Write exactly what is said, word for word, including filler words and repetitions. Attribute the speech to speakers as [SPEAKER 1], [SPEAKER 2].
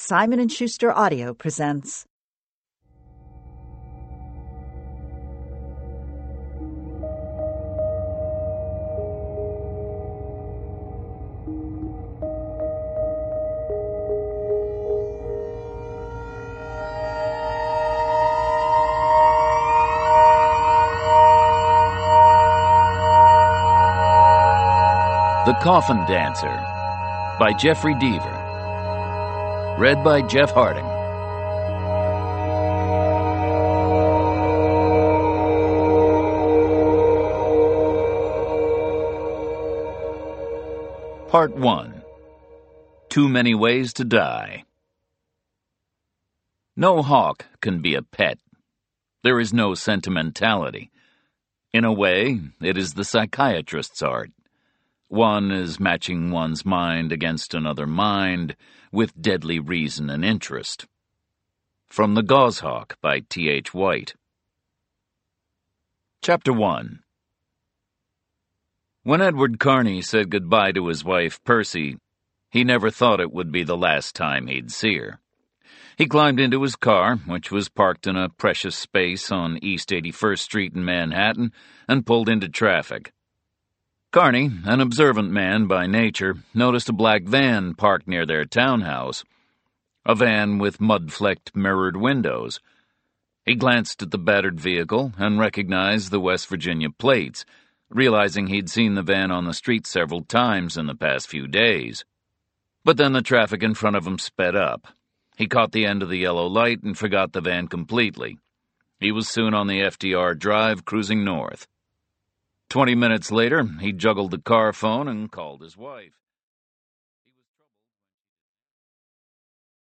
[SPEAKER 1] Simon and Schuster Audio presents
[SPEAKER 2] The Coffin Dancer by Jeffrey Deaver. Read by Jeff Harding. Part one. Too Many Ways to Die. No hawk can be a pet. There is no sentimentality. In a way, it is the psychiatrist's art. One is matching one's mind against another mind with deadly reason and interest. From The Goshawk by T H White. Chapter one. When Edward Carney said goodbye to his wife, Percy, he never thought it would be the last time he'd see her. He climbed into his car, which was parked in a precious space on East eighty-first Street in Manhattan, and pulled into traffic. Carney, an observant man by nature, noticed a black van parked near their townhouse, a van with mud-flecked mirrored windows. He glanced at the battered vehicle and recognized the West Virginia plates, realizing he'd seen the van on the street several times in the past few days. But then the traffic in front of him sped up. He caught the end of the yellow light and forgot the van completely. He was soon on the F D R Drive, cruising north. Twenty minutes later, he juggled the car phone and called his wife.